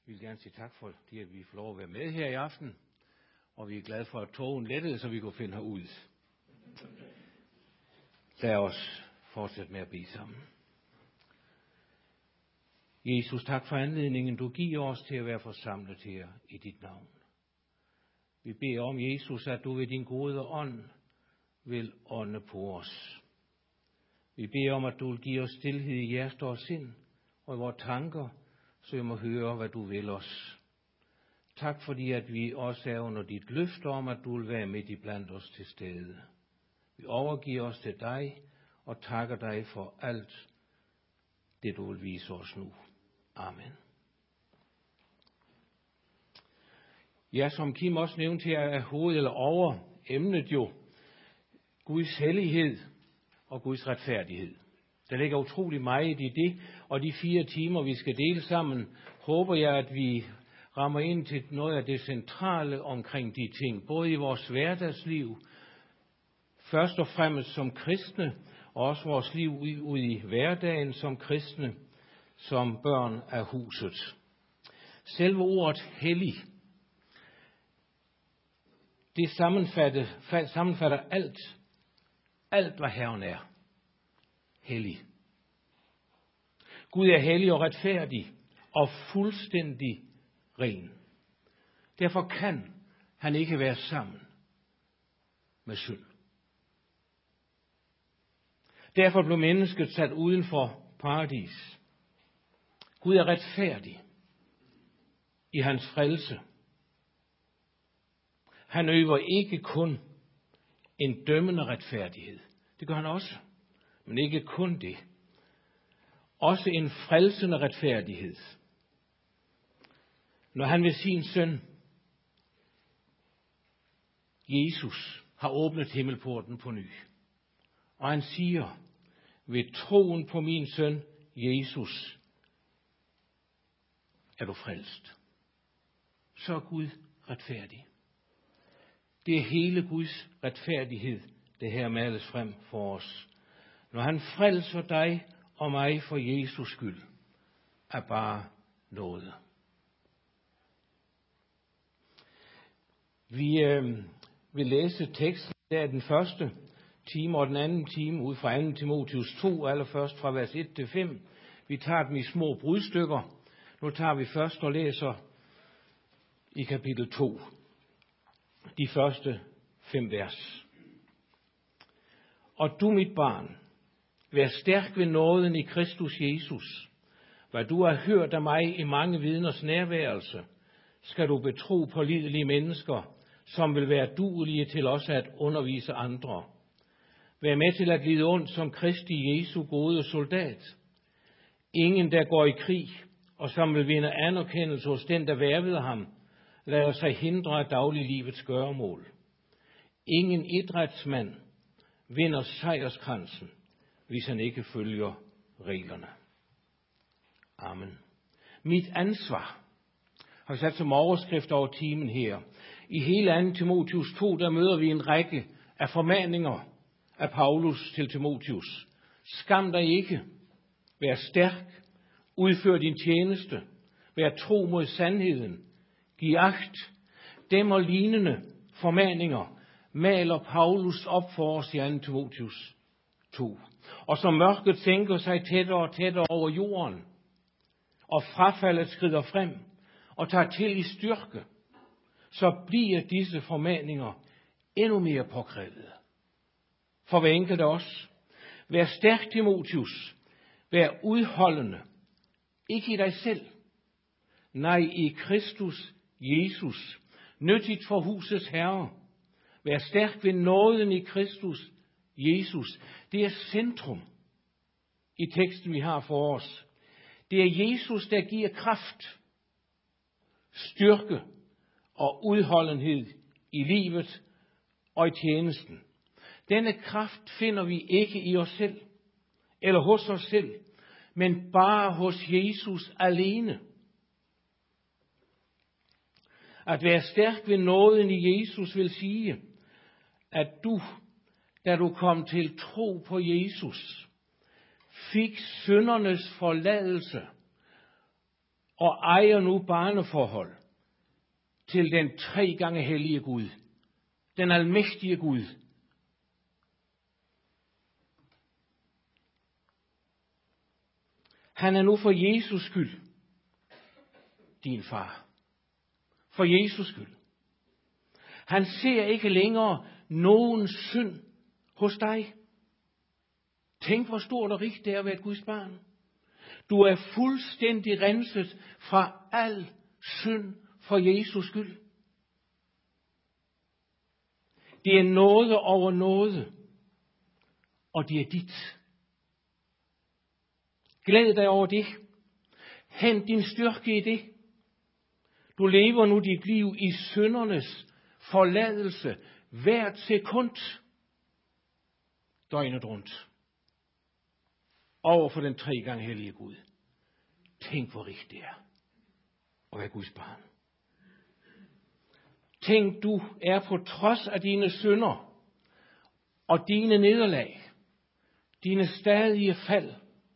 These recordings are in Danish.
Vi vil gerne sige tak for det, at vi får lov at være med her i aften. Og vi er glade for, at togen lettede, så vi kunne finde herud. Lad os fortsætte med at bede sammen. Jesus, tak for anledningen, du giver os til at være forsamlet her i dit navn. Vi beder om, Jesus, at du ved din gode ånd vil ånde på os. Vi beder om, at du vil give os stilhed i hjerte og sind og i vores tanker, så vi må høre, hvad du vil os. Tak fordi, at vi også er under dit løfte om, at du vil være midt i blandt os til stede. Vi overgiver os til dig og takker dig for alt det, du vil vise os nu. Amen. Ja, som Kim også nævnte her, er hoved eller over emnet jo Guds hellighed og Guds retfærdighed. Der ligger utrolig meget i det, og de 4 timer, vi skal dele sammen, håber jeg, at vi rammer ind til noget af det centrale omkring de ting, både i vores hverdagsliv, først og fremmest som kristne, og også vores liv ud i hverdagen som kristne, som børn af huset. Selve ordet hellig, det sammenfatter alt hvad Herren er. Hellig. Gud er hellig og retfærdig og fuldstændig ren. Derfor kan han ikke være sammen med synd. Derfor blev mennesket sat uden for paradis. Gud er retfærdig i hans frelse. Han øver ikke kun en dømmende retfærdighed. Det gør han også. Men ikke kun det. Også en frelsende retfærdighed. Når han ved sin søn, Jesus, har åbnet himmelporten på ny. Og han siger, ved troen på min søn, Jesus, er du frelst. Så er Gud retfærdig. Det er hele Guds retfærdighed, det her males frem for os. Når han frelser dig og mig for Jesus skyld, er bare noget. Vi vil læse teksten der den første time og den anden time ud fra 2. Timotheus 2, allerførst fra vers 1 til 5. Vi tager dem i små brudstykker. Nu tager vi først og læser i kapitel 2, de første 5 vers. Og du, mit barn, vær stærk ved nåden i Kristus Jesus. Hvad du har hørt af mig i mange vidners nærværelse, skal du betro på pålidelige mennesker, som vil være duelige til også at undervise andre. Vær med til at lide ondt som Kristi Jesu gode soldat. Ingen, der går i krig, og som vil vinde anerkendelse hos den, der værvede ham, lader sig hindre af dagliglivets gøremål. Ingen idrætsmand vinder sejrskransen, hvis han ikke følger reglerne. Amen. Mit ansvar har vi sat som overskrift over timen her. I hele 2. Timotheus 2, der møder vi en række af formaninger af Paulus til Timotheus. Skam dig ikke. Vær stærk. Udfør din tjeneste. Vær tro mod sandheden. Giv agt. Dem og lignende formaninger maler Paulus op for os i 2. Timotheus 2. Og som mørket sænker sig tættere og tættere over jorden, og frafaldet skrider frem og tager til i styrke, så bliver disse formaninger endnu mere påkrævede. For hver enkelt af os. Vær stærk, Timotheus. Vær udholdende. Ikke i dig selv. Nej, i Kristus Jesus. Nyttigt for husets herre. Vær stærk ved nåden i Kristus Jesus. Det er centrum i teksten, vi har for os. Det er Jesus, der giver kraft, styrke og udholdenhed i livet og i tjenesten. Denne kraft finder vi ikke i os selv eller hos os selv, men bare hos Jesus alene. At være stærk ved nåden i Jesus vil sige, at du, da du kom til tro på Jesus, fik syndernes forladelse og ejer nu barneforhold til den 3 gange hellige Gud, den almægtige Gud. Han er nu for Jesus skyld din far. For Jesus skyld. Han ser ikke længere nogen synd hos dig. Tænk, hvor stort og rigt det er at være et Guds barn. Du er fuldstændig renset fra al synd for Jesus skyld. Det er nåde over nåde, og det er dit. Glæd dig over det. Hent din styrke i det. Du lever nu dit liv i syndernes forladelse hvert sekund, døgnet rundt, over for den 3 gange hellige Gud. Tænk, hvor rigtigt det er at være Guds barn. Tænk, du er på trods af dine synder og dine nederlag, dine stadige fald,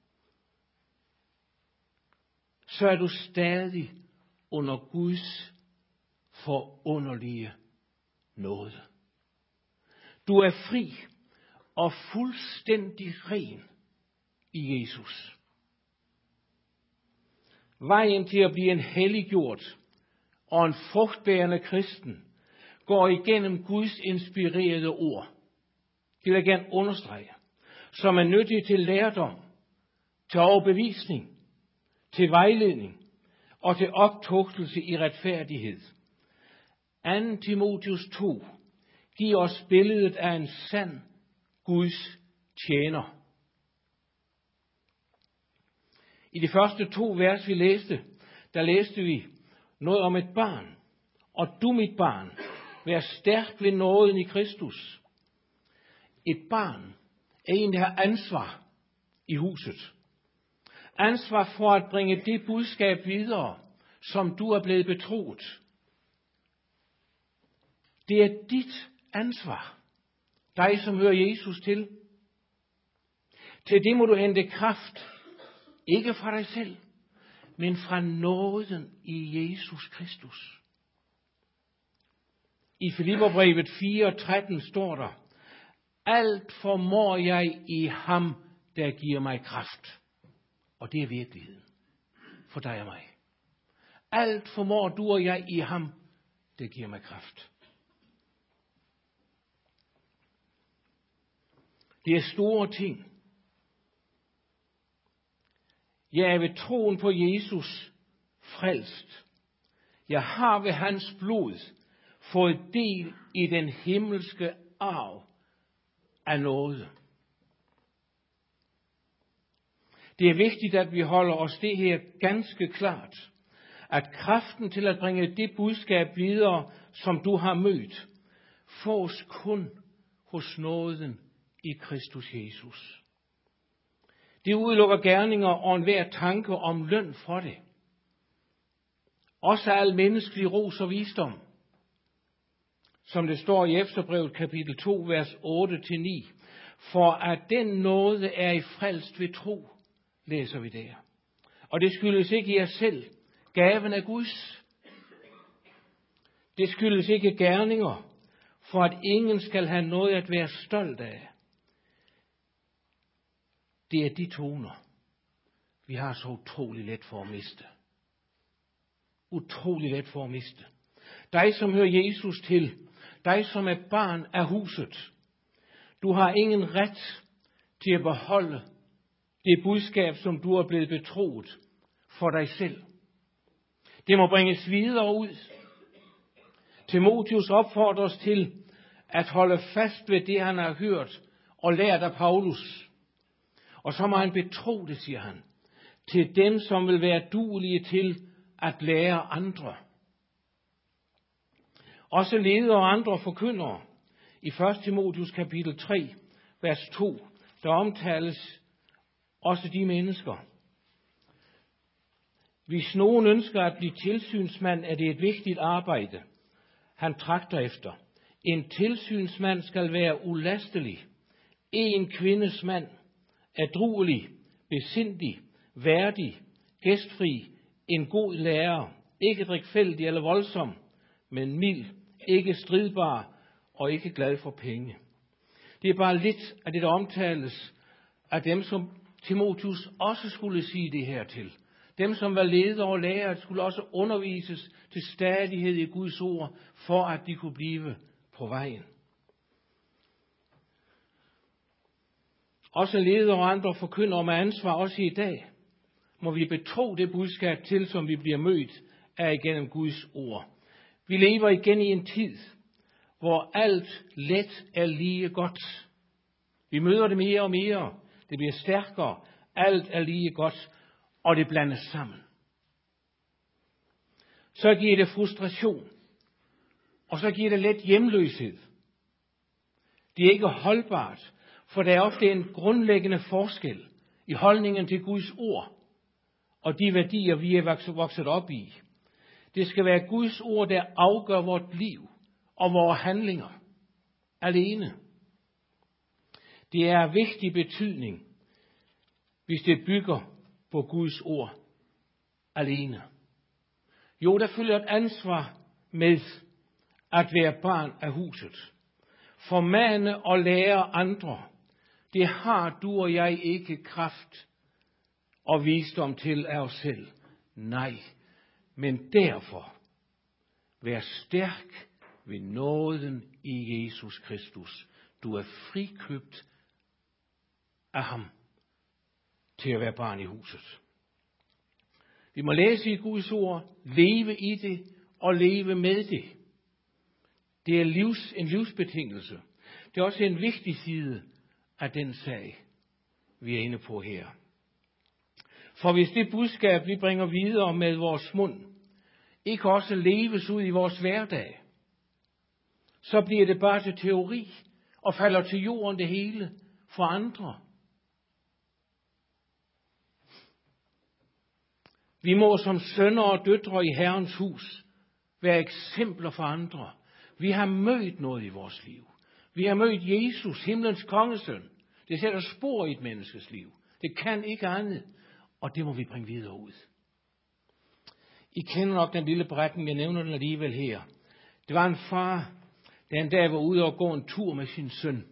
så er du stadig under Guds forunderlige nåde. Du er fri og fuldstændig ren i Jesus. Vejen til at blive en helliggjort og en frugtbærende kristen går igennem Guds inspirerede ord. Det vil jeg gerne understrege, som er nyttige til lærdom, til overbevisning, til vejledning og til optugtelse i retfærdighed. 2. Timotheus 2 giver os billedet af en sand Guds tjener. I de første 2 vers, vi læste, der læste vi noget om et barn. Og du, mit barn, vær stærk ved nåden i Kristus. Et barn er en, der har ansvar i huset. Ansvar for at bringe det budskab videre, som du er blevet betroet. Det er dit ansvar, dig som hører Jesus til. Til det må du hente kraft, ikke fra dig selv, men fra nåden i Jesus Kristus. I Filipperbrevet 4:13 står der, alt formår jeg i ham, der giver mig kraft. Og det er virkeligheden for dig og mig. Alt formår du og jeg i ham, der giver mig kraft. Det er store ting. Jeg er ved troen på Jesus frelst. Jeg har ved hans blod fået del i den himmelske arv af nåde. Det er vigtigt, at vi holder os det her ganske klart, at kraften til at bringe det budskab videre, som du har mødt, fås kun hos nåden i Kristus Jesus. Det udelukker gerninger og enhver tanke om løn for det. Også al menneskelig ros og visdom. Som det står i Efterbrevet kapitel 2, vers 8-9. For at den nåde er i frelst ved tro, læser vi der. Og det skyldes ikke jer selv. Gaven er Guds. Det skyldes ikke gerninger, for at ingen skal have noget at være stolt af. Det er de toner, vi har så utrolig let for at miste. Utrolig let for at miste. Dig, som hører Jesus til, dig, som er barn af huset, du har ingen ret til at beholde det budskab, som du er blevet betroet for dig selv. Det må bringes videre ud. Timotheus opfordrer os til at holde fast ved det, han har hørt og lært af Paulus. Og så må han betro det, siger han, til dem, som vil være duelige til at lære andre. Også ledere og andre forkyndere. I 1. Timotheus kapitel 3, vers 2, der omtales også de mennesker. Hvis nogen ønsker at blive tilsynsmand, er det et vigtigt arbejde, han tragter efter. En tilsynsmand skal være ulastelig, en kvindes mand, ædruelig, besindig, værdig, gæstfri, En god lærer, ikke drikfældig eller voldsom, men mild, ikke stridbar og ikke glad for penge. Det er bare lidt af det, der omtales af dem, som Timotheus også skulle sige det her til. Dem, som var ledere og lærere, skulle også undervises til stadighed i Guds ord, for at de kunne blive på vejen. Også ledere og andre forkyndere med ansvar, også i dag, må vi betro det budskab til, som vi bliver mødt af igennem Guds ord. Vi lever igen i en tid, hvor alt let er lige godt. Vi møder det mere og mere. Det bliver stærkere. Alt er lige godt, og det blandes sammen. Så giver det frustration, og så giver det let hjemløshed. Det er ikke holdbart, for der er ofte en grundlæggende forskel i holdningen til Guds ord og de værdier, vi er vokset op i. Det skal være Guds ord, der afgør vort liv og vores handlinger alene. Det er af vigtig betydning, hvis det bygger på Guds ord alene. Jo, der følger et ansvar med at være barn af huset. Formane og lære andre, det har du og jeg ikke kraft og visdom til af os selv. Nej, men derfor vær stærk ved nåden i Jesus Kristus. Du er frikøbt af ham til at være barn i huset. Vi må læse i Guds ord, leve i det og leve med det. Det er en livsbetingelse. Det er også en vigtig side af den sag, vi er inde på her. For hvis det budskab, vi bringer videre med vores mund, ikke også leves ud i vores hverdag, så bliver det bare til teori og falder til jorden det hele for andre. Vi må som sønner og døtre i Herrens hus være eksempler for andre. Vi har mødt noget i vores liv. Vi har mødt Jesus, himlens kongesøn. Det sætter spor i et menneskes liv. Det kan ikke andet, og det må vi bringe videre ud. I kender nok den lille beretning, jeg nævner den alligevel her. Det var en far, der en dag var ude og gå en tur med sin søn.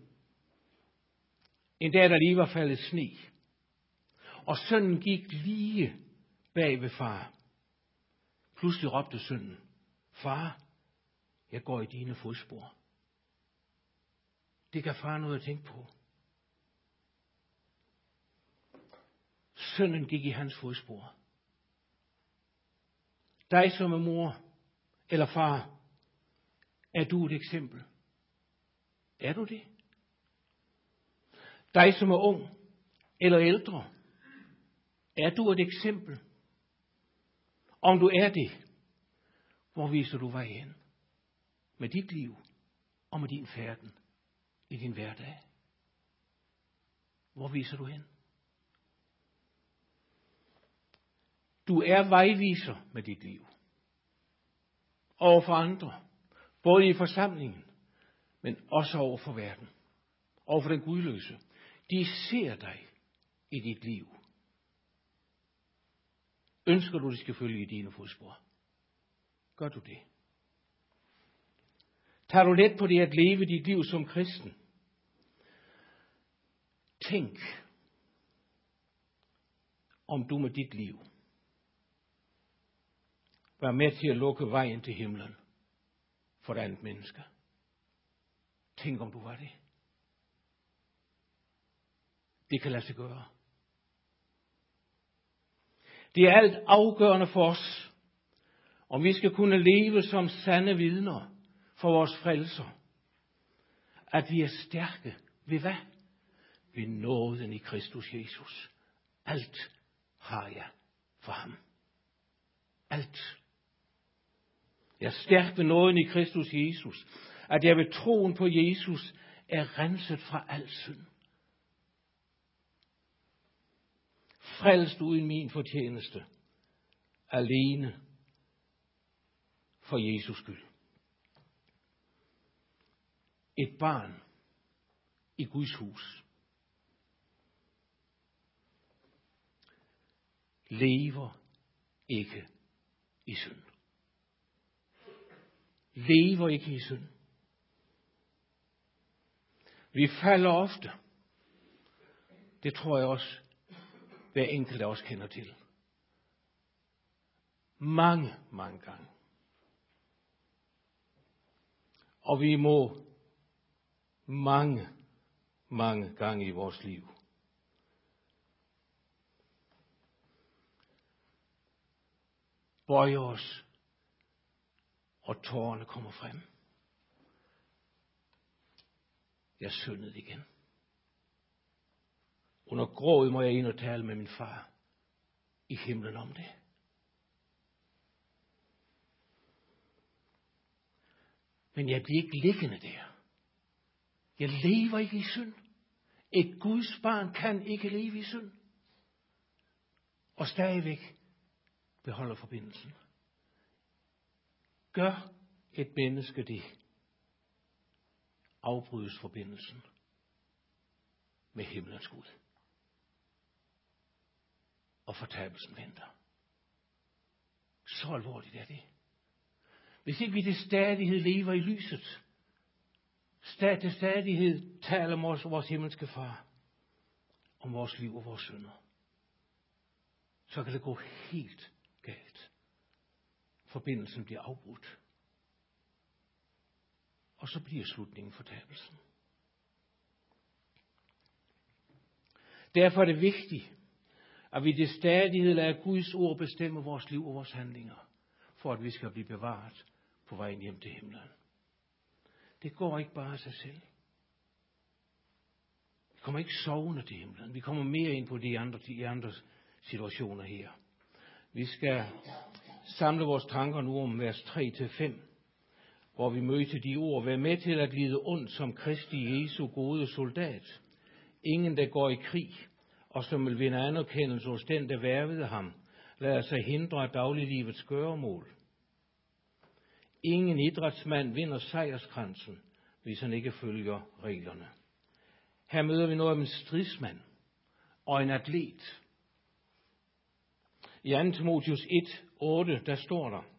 En dag, der lige var faldet sne. Og sønnen gik lige bag ved far. Pludselig råbte sønnen, far, jeg går i dine fodspor. Det kan far noget at tænke på. Sønnen gik i hans fodspor. Dig som er mor eller far, er du et eksempel? Er du det? Dig som er ung eller ældre, er du et eksempel? Om du er det, hvor viser du vej hen? Med dit liv og med din færden i din hverdag. Hvor viser du hen? Du er vejviser med dit liv. Over for andre. Både i forsamlingen, men også over for verden. Over for den gudløse. De ser dig i dit liv. Ønsker du, de skal følge i dine fodspor? Gør du det? Tager du let på det at leve dit liv som kristen? Tænk, om du med dit liv var med til at lukke vejen til himlen for et andet menneske. Tænk, om du var det. Det kan lade sig gøre. Det er alt afgørende for os, om vi skal kunne leve som sande vidner for vores frelser, at vi er stærke ved hvad? Ved nåden i Kristus Jesus. Alt har jeg for ham. Alt. Jeg er stærk ved nåden i Kristus Jesus, at jeg ved troen på Jesus er renset fra al synd. Frelst uden min fortjeneste, alene for Jesus skyld. Et barn i Guds hus lever ikke i synd. Lever ikke i synd. Vi falder ofte. Det tror jeg også, hver enkelt af os kender til. Mange gange. Og vi må mange gange i vores liv bøje os, og tårerne kommer frem. Jeg syndede igen. Under gråd må jeg ind og tale med min far i himlen om det. Men jeg bliver ikke liggende der. Jeg lever ikke i synd. Et Guds barn kan ikke leve i synd. Og stadigvæk beholder forbindelsen. Gør et menneske det, afbrydes forbindelsen med himlens Gud. Og fortabelsen venter. Så alvorligt er det. Hvis ikke vi til stadighed lever i lyset, til stadighed taler om vores himmelske far, om vores liv og vores synder, så kan det gå helt galt. Forbindelsen bliver afbrudt. Og så bliver slutningen fortabelsen. Derfor er det vigtigt, at vi til stadighed lader Guds ord bestemme vores liv og vores handlinger, for at vi skal blive bevaret på vejen hjem til himlen. Det går ikke bare af sig selv. Vi kommer ikke sovende til himlen. Vi kommer mere ind på de andre situationer her. Vi skal samle vores tanker nu om vers 3-5, hvor vi møder de ord: vær med til at lide ondt som Kristi Jesu gode soldat. Ingen, der går i krig, og som vil vinde anerkendelse hos den, der hvervede ham, lader sig hindre af dagliglivets gøremål. Ingen idrætsmand vinder sejrskransen, hvis han ikke følger reglerne. Her møder vi noget om en stridsmand og en atlet. I 2. Timotheus 1:8, der står der: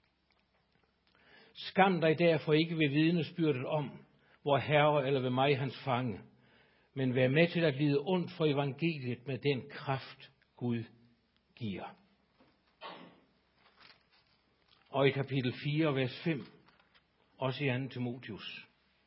skam dig derfor ikke ved vidnesbyrdet om, hvor herre eller ved mig hans fange, men vær med til at lide ondt for evangeliet med den kraft, Gud giver. Og i kapitel 4, vers 5, også i 2. Timotheus: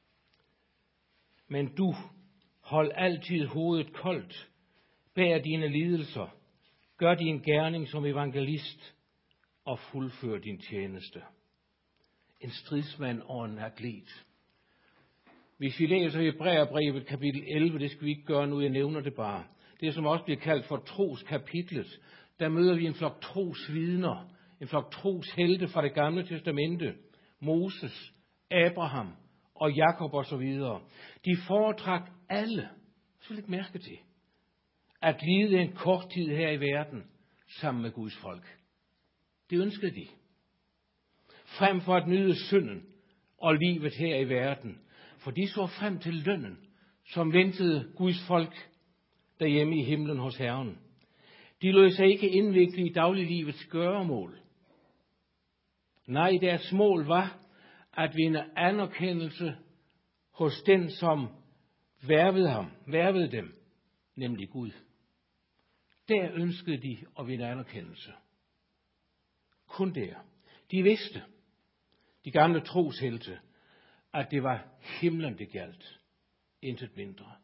men du, hold altid hovedet koldt, bær dine lidelser, gør din gerning som evangelist og fuldfør din tjeneste. En stridsmand og en atlet. Hvis vi læser i Hebræerbrevet kapitel 11, det skal vi ikke gøre nu, jeg nævner det bare. Det som også bliver kaldt for troskapitlet, der møder vi en flok trosvidner, en flok troshelte fra det gamle testamente. Moses, Abraham og Jakob og så videre. De foretrak alle, så læg mærke til, at lide en kort tid her i verden sammen med Guds folk. Det ønskede de. Frem for at nyde synden og livet her i verden. For de så frem til lønnen, som ventede Guds folk derhjemme i himlen hos Herren. De lod sig ikke indvikle i dagliglivets gøremål. Nej, deres mål var at vinde anerkendelse hos den, som hvervede dem, nemlig Gud. Der ønskede de at vinde anerkendelse. Kun der. De vidste, de gamle troshelte, at det var himlen, det gjaldt. Intet mindre.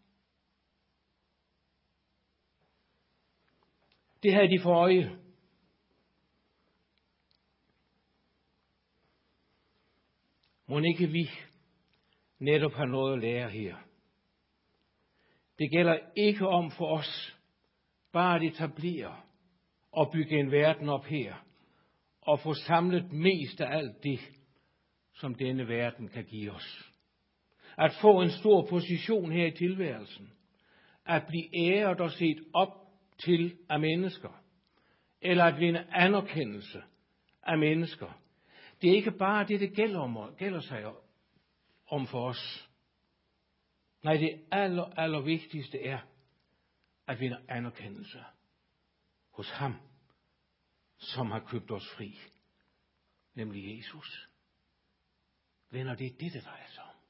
Det havde de for øje. Må ikke vi netop har noget at lære her. Det gælder ikke om for os bare at etablere og bygge en verden op her, og få samlet mest af alt det, som denne verden kan give os. At få en stor position her i tilværelsen. At blive æret og set op til af mennesker. Eller at vinde anerkendelse af mennesker. Det er ikke bare det gælder sig om for os. Nej, det aller vigtigste er at vinde anerkendelse hos ham, som har købt os fri, nemlig Jesus. Venner, det er det drejer sig om.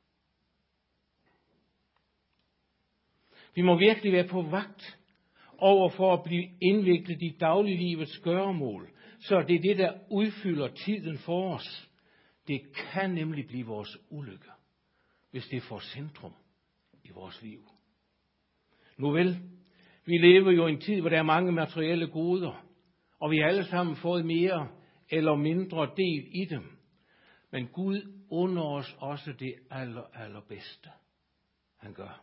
Vi må virkelig være på vagt over for at blive indviklet i dagliglivets gøremål, så det er det, der udfylder tiden for os. Det kan nemlig blive vores ulykke, hvis det får centrum i vores liv. Nu vel, vi lever jo i en tid, hvor der er mange materielle goder, og vi har alle sammen fået mere eller mindre del i dem. Men Gud under os også det allerbedste, han gør.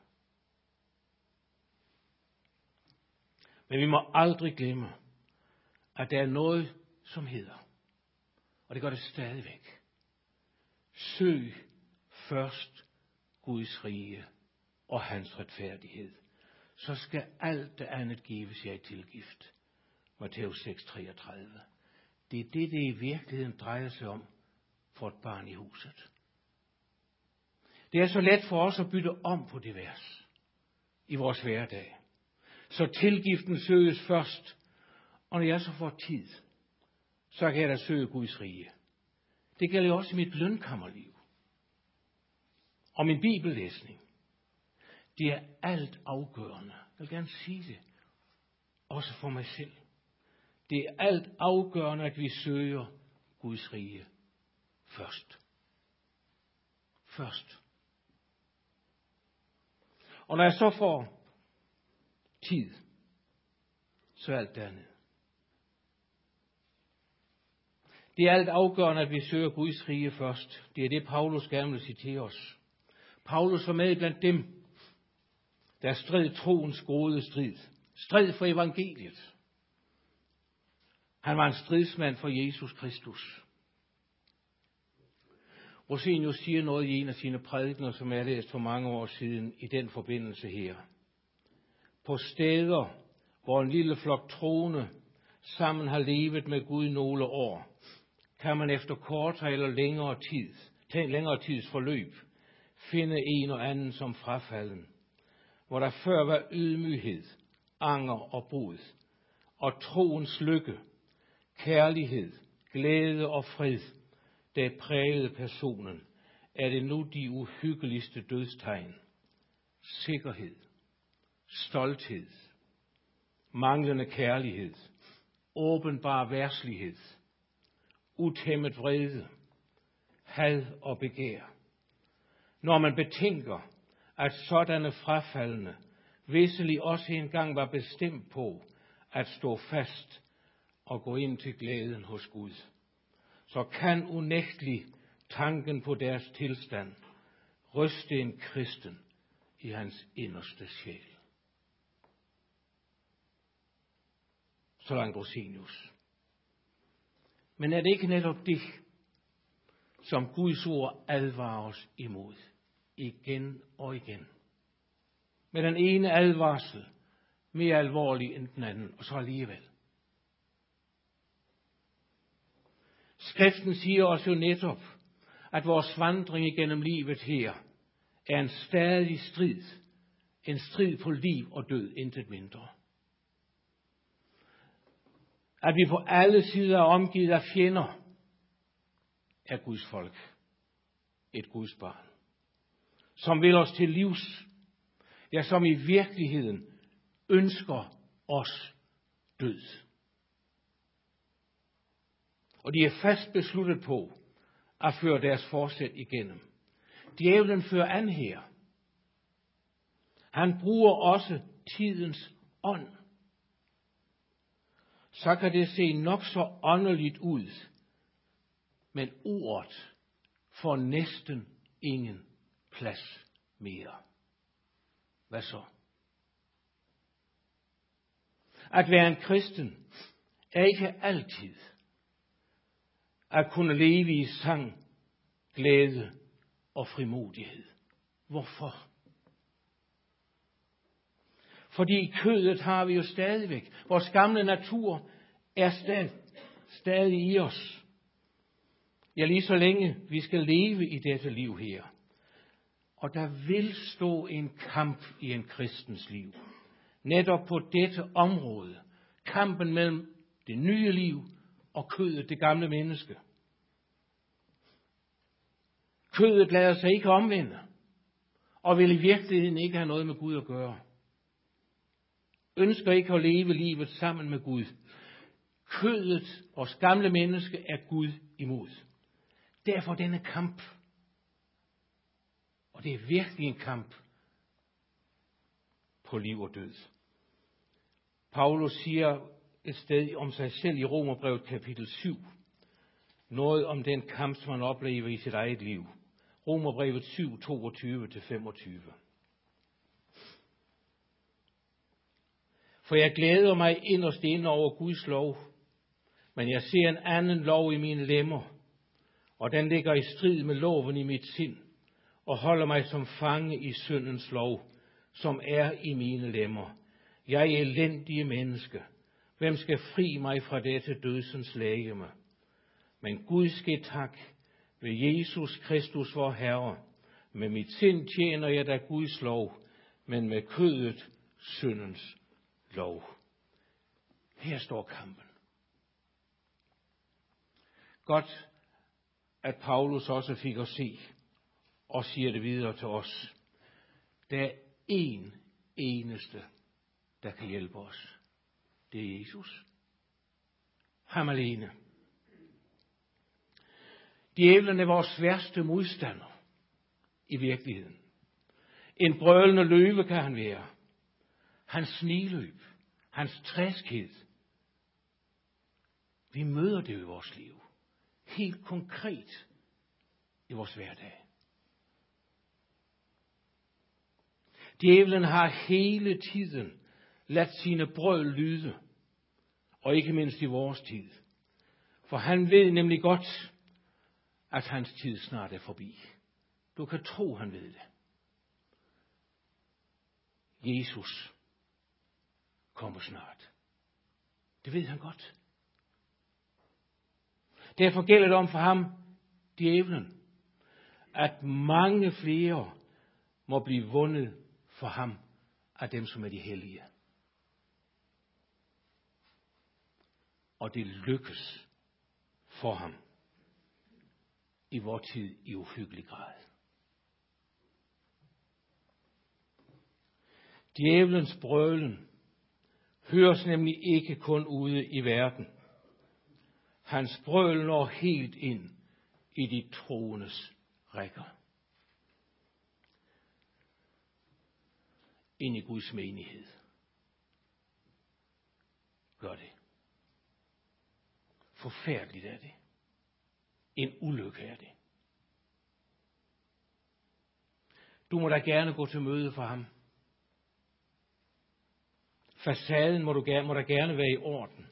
Men vi må aldrig glemme, at der er noget, som hedder, og det gør det stadigvæk. Søg først Guds rige og hans retfærdighed, så skal alt det andet gives jer i tilgift. Matthæus 6:33. Det er det i virkeligheden drejer sig om for et barn i huset. Det er så let for os at bytte om på det vers i vores hverdag. Så tilgiften søges først, og når jeg så får tid, så kan jeg da søge Guds rige. Det gælder jo også i mit lønkammerliv og min bibellæsning. Det er alt afgørende. Jeg vil gerne sige det, også for mig selv. Det er alt afgørende, at vi søger Guds rige først. Først. Og når jeg så får tid, så er alt dernede. Det er alt afgørende, at vi søger Guds rige først. Det er det, Paulus gerne vil sige til os. Paulus var med blandt dem, der stred troens gode strid. Strid for evangeliet. Han var en stridsmand for Jesus Kristus. Rosenius siger noget i en af sine prædikener, som jeg læste for mange år siden i den forbindelse her. På steder, hvor en lille flok troende sammen har levet med Gud nogle år, kan man efter kortere eller længere tids forløb finde en og anden som frafalden, hvor der før var ydmyghed, anger og brud, og troens lykke, kærlighed, glæde og fred, der prægede personen, er det nu de uhyggeligste dødstegn. Sikkerhed, stolthed, manglende kærlighed, åbenbar værslighed, utæmmet vrede, had og begær. Når man betænker, at sådanne frafaldne visselig også engang var bestemt på at stå fast og gå ind til glæden hos Gud, så kan unægtelig tanken på deres tilstand ryste en kristen i hans inderste sjæl. Så langt Rosenius. Men er det ikke netop det, som Guds ord advarer os imod, igen og igen? Med den ene advarsel mere alvorlig end den anden, og så alligevel. Skriften siger os jo netop, at vores vandring igennem livet her er en stadig strid. En strid på liv og død, intet mindre. At vi på alle sider er omgivet af fjender, er Guds folk. Et Guds barn. Som vil os til livs. Ja, som i virkeligheden ønsker os død. Og de er fast besluttet på at føre deres forsæt igennem. Djævlen fører an her. Han bruger også tidens ånd. Så kan det se nok så åndeligt ud, men ordet får næsten ingen plads mere. Hvad så? At være en kristen er ikke altid at kunne leve i sang, glæde og frimodighed. Hvorfor? Fordi i kødet har vi jo stadigvæk. Vores gamle natur er stadig i os. Ja, lige så længe vi skal leve i dette liv her. Og der vil stå en kamp i en kristens liv. Netop på dette område. Kampen mellem det nye liv og kødet, det gamle menneske. Kødet lader sig ikke omvende, og vil i virkeligheden ikke have noget med Gud at gøre. Ønsker ikke at leve livet sammen med Gud. Kødet, vores gamle menneske, er Gud imod. Derfor denne kamp. Og det er virkelig en kamp på liv og død. Paulus siger et sted om sig selv i Romerbrevet kapitel 7, noget om den kamp, som han oplever i sit eget liv. Romerbrevet 7, 22-25. For jeg glæder mig inderst inde over Guds lov, men jeg ser en anden lov i mine lemmer, og den ligger i strid med loven i mit sind, og holder mig som fange i syndens lov, som er i mine lemmer. Jeg er elendige menneske. Hvem skal fri mig fra dette dødsens legeme? Men Gud ske tak ved Jesus Kristus vor Herre. Med mit sind tjener jeg da Guds lov, men med kødet syndens lov. Her står kampen. Godt, at Paulus også fik at se, og siger det videre til os. Der er én eneste, der kan hjælpe os. Det er Jesus. Ham alene. Djævlen er vores værste modstander i virkeligheden. En brølende løve kan han være. Hans sniløb, hans træskhed. Vi møder det i vores liv. Helt konkret i vores hverdag. Djævlen har hele tiden ladt sine brøl lyde, og ikke mindst i vores tid. For han ved nemlig godt, at hans tid snart er forbi. Du kan tro, han ved det. Jesus kommer snart. Det ved han godt. Derfor gælder det om for ham, djævlen, at mange flere må blive vundet for ham af dem, som er de hellige. Og det lykkes for ham i vor tid i uhyggelig grad. Djævelens brølen høres nemlig ikke kun ude i verden. Hans brøl når helt ind i de troendes rækker. Ind i Guds menighed. Gør det. Forfærdeligt er det. En ulykke er det. Du må da gerne gå til møde for ham. Facaden må da gerne være i orden.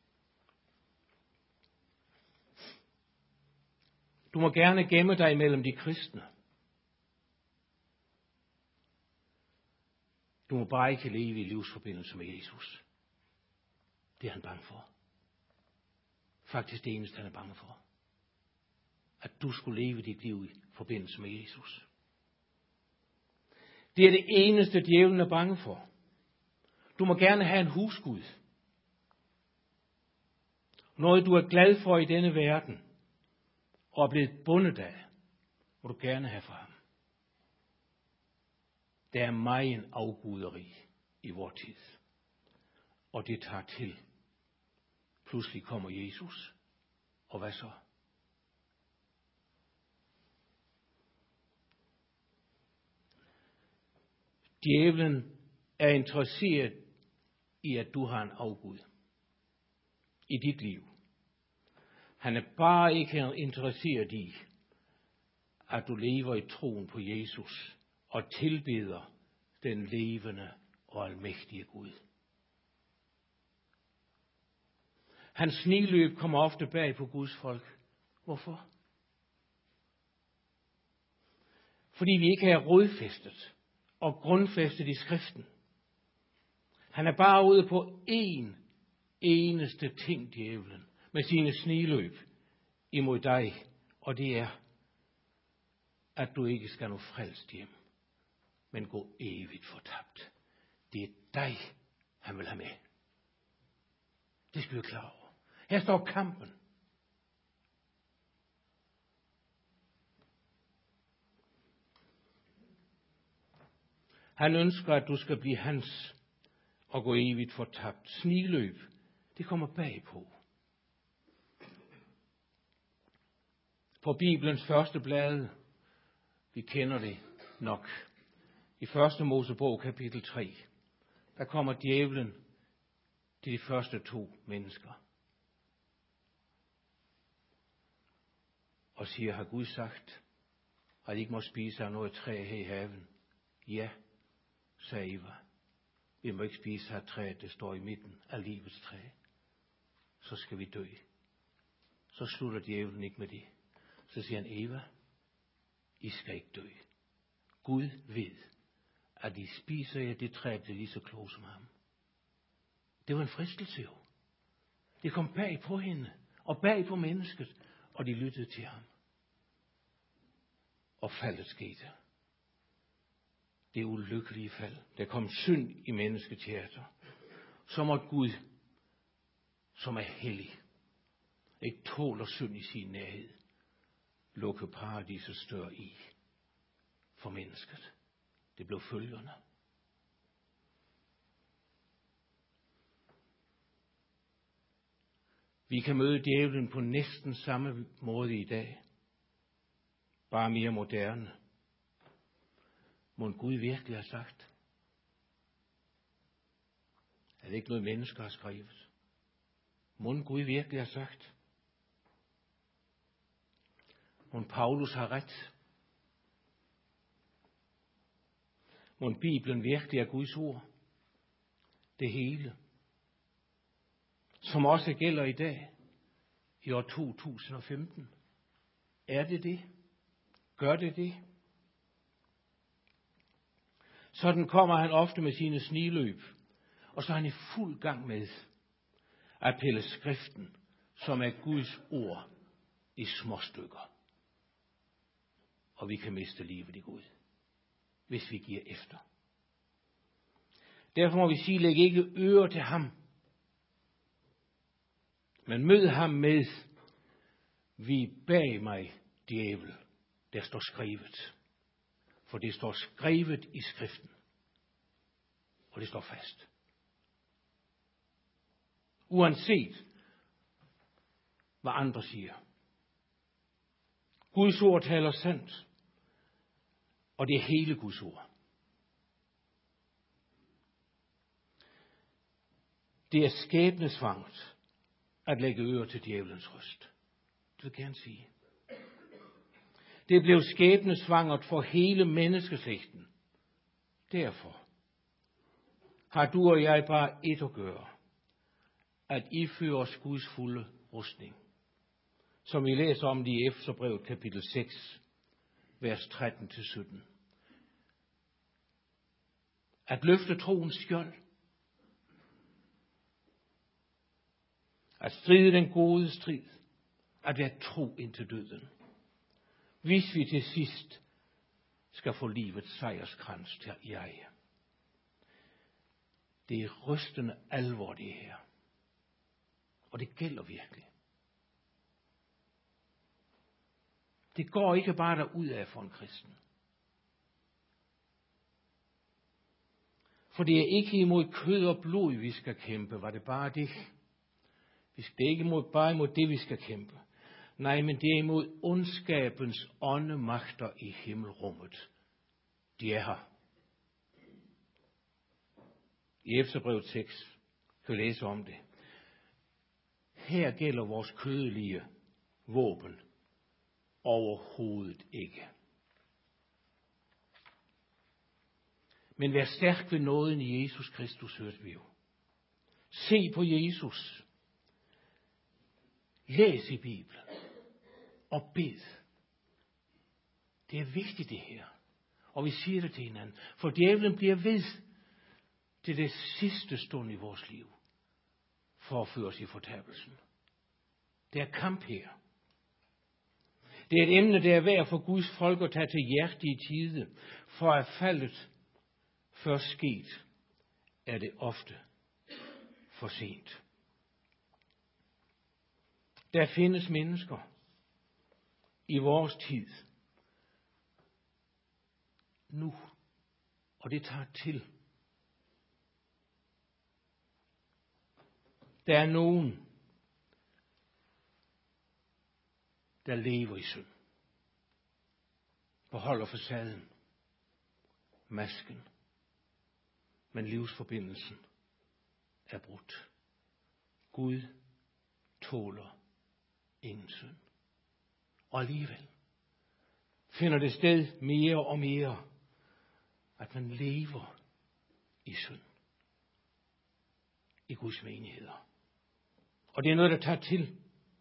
Du må gerne gemme dig mellem de kristne. Du må bare ikke leve i livsforbindelse med Jesus. Det er han bange for. Faktisk det eneste, han er bange for. At du skulle leve dit liv i forbindelse med Jesus. Det er det eneste, djævlen er bange for. Du må gerne have en husgud. Noget, du er glad for i denne verden, og er blevet bundet af, må du gerne have for ham. Der er megen afguderi i vor tid. Og det tager til. Pludselig kommer Jesus. Og hvad så? Djævlen er interesseret i, at du har en afgud i dit liv. Han er bare ikke interesseret i, at du lever i troen på Jesus og tilbeder den levende og almægtige Gud. Hans sniløb kommer ofte bag på Guds folk. Hvorfor? Fordi vi ikke er rodfæstet og grundfæstet i skriften. Han er bare ude på én eneste ting, djævlen, med sine sniløb imod dig, og det er, at du ikke skal nå frelst hjem, men gå evigt fortabt. Det er dig, han vil have med. Det skal vi være klar over. Her står kampen. Han ønsker, at du skal blive hans og gå evigt fortabt. Snigløb, det kommer bagpå. På Bibelens første blade, vi kender det nok, i 1. Mosebog kapitel 3, der kommer djævlen til de første 2 mennesker. Og siger, har Gud sagt, at I ikke må spise af noget træ her i haven? Ja, sagde Eva. Vi må ikke spise af træet, det står i midten af livets træ. Så skal vi dø. Så slutter djævlen ikke med det. Så siger han, Eva, I skal ikke dø. Gud ved, at I spiser af det træ, det er lige så kloge som ham. Det var en fristelse jo. Det kom bag på hende, og bag på mennesket, og de lyttede til ham. Og faldet skete. Det ulykkelige fald. Der kom synd i menneskets hjerte. Så måtte Gud, som er hellig, ikke tåler synd i sin nærhed, lukke paradisets dør i for mennesket. Det blev følgerne. Vi kan møde djævlen på næsten samme måde i dag. Bare mere moderne. Må Gud virkelig har sagt? Er det ikke noget, mennesker har skrevet? Må Gud virkelig har sagt? Må Paulus har ret? Må Bibelen virkelig er Guds ord? Det hele. Som også gælder i dag, i år 2015. Er det det? Gør det det? Sådan kommer han ofte med sine snigløb, og så er han i fuld gang med at pille skriften, som er Guds ord, i små stykker. Og vi kan miste livet i Gud, hvis vi giver efter. Derfor må vi sige, læg ikke øre til ham, men mød ham med, vi bag mig, djævel, der står skrevet. For det står skrevet i skriften. Og det står fast. Uanset hvad andre siger. Guds ord taler sandt. Og det er hele Guds ord. Det er skæbnesvangert at lægge øre til djævelens røst. Det vil jeg gerne sige. Det blev skæbnesvangert for hele menneskeslægten. Derfor har du og jeg bare et at gøre. At iføre os Guds fulde rustning. Som vi læser om det i Efeserbrevet kapitel 6, vers 13-17. At løfte troens skjold. At stride den gode strid. At være tro indtil døden. Hvis vi til sidst skal få livets sejrskrans til i eje. Det er rystende alvor, det her. Og det gælder virkelig. Det går ikke bare derud af for en kristen. For det er ikke imod kød og blod, vi skal kæmpe. Var det bare det? Det er ikke bare imod det, vi skal kæmpe. Nej, men det er imod ondskabens åndemagter i himmelrummet. De er her. I Efeserbrevet 6 kan vi læse om det. Her gælder vores kødelige våben overhovedet ikke. Men vær stærk ved nåden i Jesus Kristus, hørte vi jo. Se på Jesus. Læs i Bibelen. Og bed. Det er vigtigt det her. Og vi siger det til hinanden. For djævlen bliver ved til det sidste stund i vores liv. For at føre os i fortabelsen. Det er kamp her. Det er et emne, der er værd for Guds folk at tage til hjerte i tide. For at faldet først sket, er det ofte for sent. Der findes mennesker i vores tid nu, og det tager til. Der er nogen, der lever i synd, beholder facaden, masken, men livsforbindelsen er brudt. Gud tåler ingen synd. Og alligevel finder det sted mere og mere, at man lever i synd i Guds menigheder. Og det er noget, der tager til.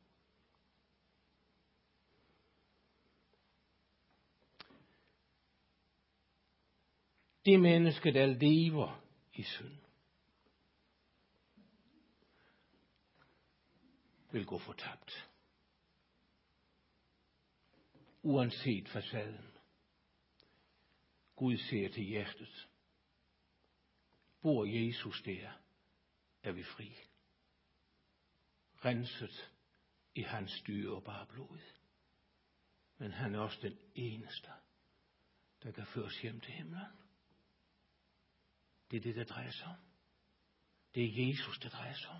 Det menneske, der lever i synd, vil gå fortabt. Uanset facaden. Gud ser til hjertet. Bor Jesus der, er vi fri. Renset i hans dyrebare blod. Men han er også den eneste, der kan føres hjem til himlen. Det er det, der drejer sig om. Det er Jesus, der drejer sig om.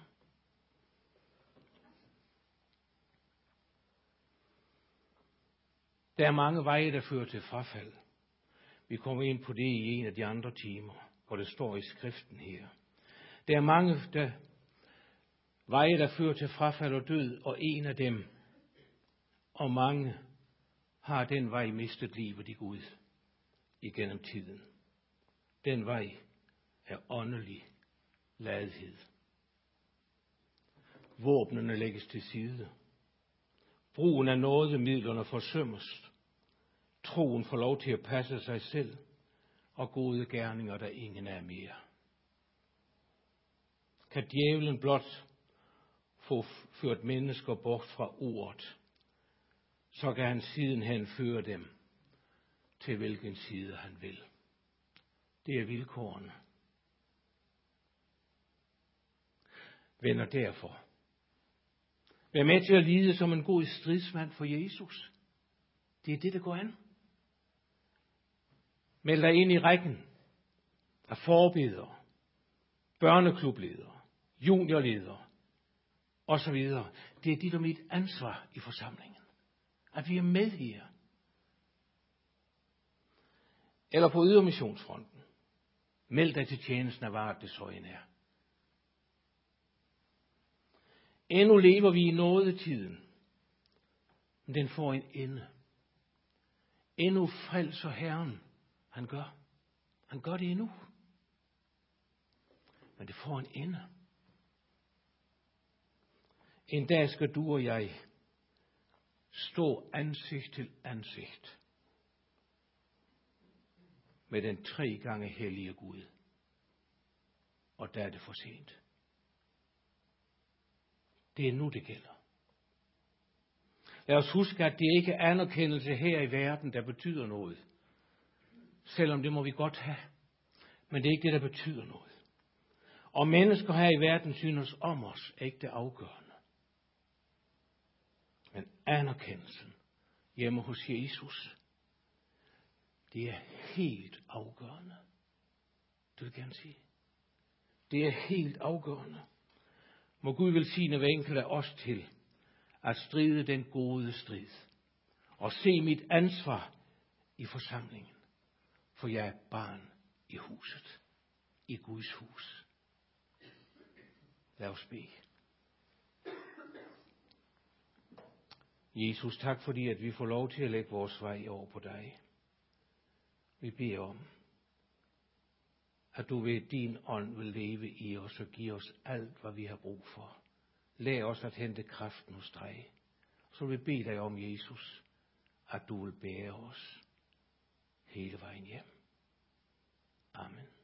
Der er mange veje, der fører til frafald. Vi kommer ind på det i en af de andre timer, hvor det står i skriften her. Der er mange veje, der fører til frafald og død, og en af dem, og mange har den vej mistet livet i Gud igennem tiden. Den vej er åndelig ladhed. Våbnene lægges til side. Brugen af nådemidlerne forsømmes. Troen får lov til at passe sig selv, og gode gerninger, der ingen er mere. Kan djævlen blot få ført mennesker bort fra ordet, så kan han sidenhen føre dem til hvilken side han vil. Det er vilkårene. Venner, derfor. Vær med til at lide som en god stridsmand for Jesus. Det er det, der går an. Meld dig ind i rækken af forbedere, børneklubledere, juniorledere osv. Det er dit og mit ansvar i forsamlingen, at vi er med her. Eller på ydermissionsfronten. Meld dig til tjenesten af varet, det så end er. Endnu lever vi i nådetiden, men den får en ende. Endnu frelser Herren. Han gør det endnu. Men det får en ende. En dag skal du og jeg stå ansigt til ansigt med den 3 gange hellige Gud. Og der er det for sent. Det er nu, det gælder. Lad os huske, at det ikke er anerkendelse her i verden, der betyder noget. Selvom det må vi godt have. Men det er ikke det, der betyder noget. Og mennesker her i verden synes om os, er ikke det afgørende. Men anerkendelsen hjemme hos Jesus, det er helt afgørende. Det vil jeg gerne sige. Det er helt afgørende. Må Gud velsigne hver enkelt af os til at stride den gode strid. Og se mit ansvar i forsamlingen. For jeg er barn i huset. I Guds hus. Lad os bede. Jesus, tak fordi at vi får lov til at lægge vores vej over på dig. Vi beder om, at du ved din ånd vil leve i os og give os alt, hvad vi har brug for. Lær os at hente kraften hos dig. Så vil vi bede dig om, Jesus, at du vil bære os hele vejen hjem. Amen.